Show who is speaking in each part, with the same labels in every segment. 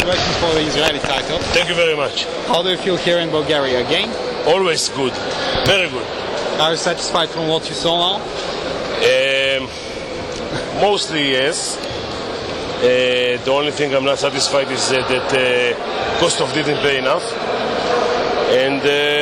Speaker 1: congratulations for the Israeli title.
Speaker 2: Thank you very much.
Speaker 1: How do you feel here in Bulgaria again?
Speaker 2: Always good. Very good.
Speaker 1: Are you satisfied from what you saw now?
Speaker 2: Mostly yes. The only thing I'm not satisfied is that Kostov didn't pay enough. And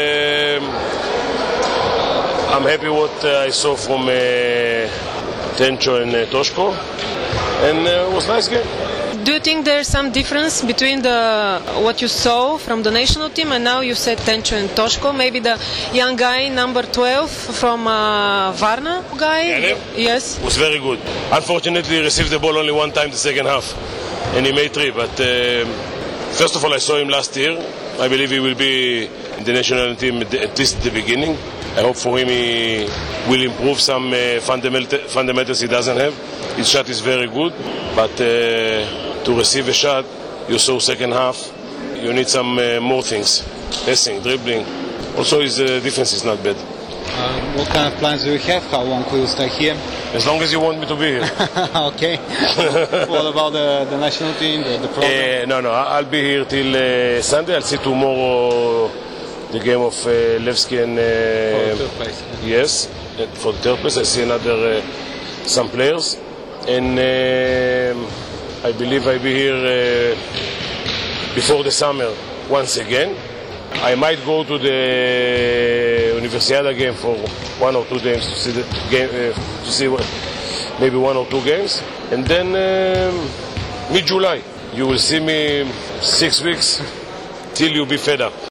Speaker 2: I'm happy what I saw from Tencho and Toshko. And it was a nice game.
Speaker 3: Do you think there's some difference between what you saw from the national team and now you said Tencho and Toshko? Maybe the young guy, number 12 from Varna guy?
Speaker 2: Yalev?
Speaker 3: Yes.
Speaker 2: Was very good. Unfortunately, he received the ball only one time the second half. And he made three. But first of all, I saw him last year. I believe he will be in the national team at least at the beginning. I hope for him he will improve some fundamentals he doesn't have. His shot is very good, but to receive a shot, you saw second half, you need some more things. Passing, dribbling. Also his defense is not bad.
Speaker 1: What kind of plans do you have? How long will you stay here?
Speaker 2: As long as you want me to be here.
Speaker 1: Okay. What about the national team, the program?
Speaker 2: No, I'll be here till Sunday. I'll see tomorrow the game of Levski and...
Speaker 1: For the third place.
Speaker 2: Yes, for the third place. I see some players. And I believe I'll be here before the summer once again. I might go to the Universiada game for 1 or 2 games to see the game, to see maybe 1 or 2 games, and then mid-July you will see me 6 weeks till you be fed up.